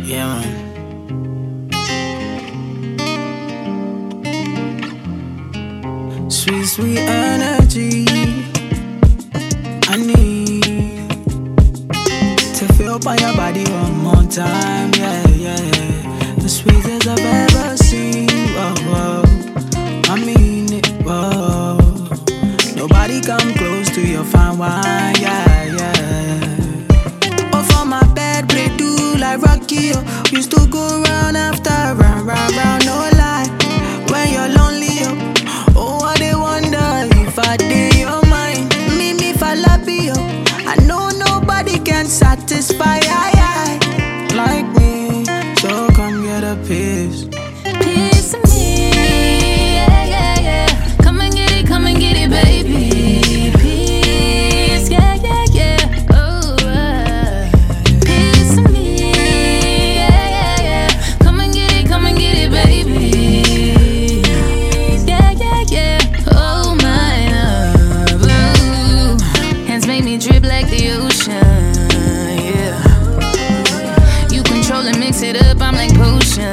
Yeah, man. Sweet, sweet energy. I need to feel by your body one more time. Yeah, yeah. The sweetest I've ever seen. Whoa, whoa. I mean it. Whoa. Nobody come close to your fine wine. Yeah, yeah. Off on my bed, play do like Rocky. Used to go round after round, round, round. No lie. When you're lonely, oh, I dey wonder if I did your mind. Me falabi, I know nobody can satisfy I like me. So come get a piece of me, yeah, yeah, yeah. Come and get it, baby. Piece, yeah, yeah, yeah. Oh, piece of me, yeah, yeah, yeah. Come and get it, baby. Yeah, yeah, yeah. Oh, my love, ooh. Hands make me drip like the ocean, yeah. You control and mix it up, I'm like potion.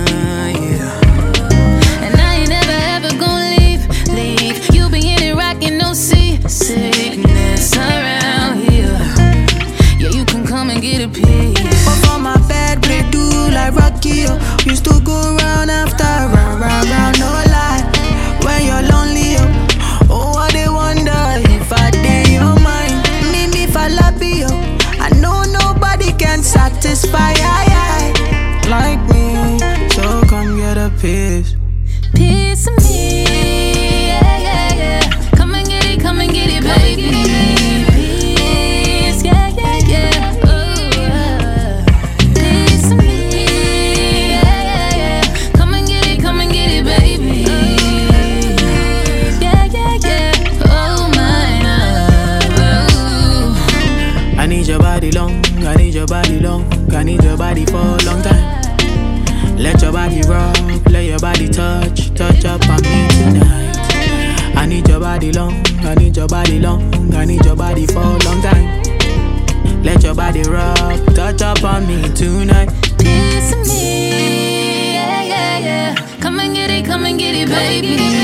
Sickness around here. Yeah, you can come and get a piece. Off on my bed, play do like Rocky. Used to go round after round, round, round. No lie. When you're lonely, oh, I dey wonder if I did your mind. Me falabi, I know nobody can satisfy I like me. So come get a piece of me. Yeah, yeah, yeah. Come and get it, baby. Piece, yeah, yeah, yeah. Oh, piece of me. Yeah, yeah, yeah. Come and get it, baby. Yeah, yeah, yeah. Oh, my love. I need your body long, I need your body long, I need your body for a long time. Let your body rock, let your body touch up on me tonight. I need your body long, I need your body long, I need your body for a long time. Let your body rock, touch up on me tonight. Piece of me, yeah, yeah, yeah. Come and get it, baby.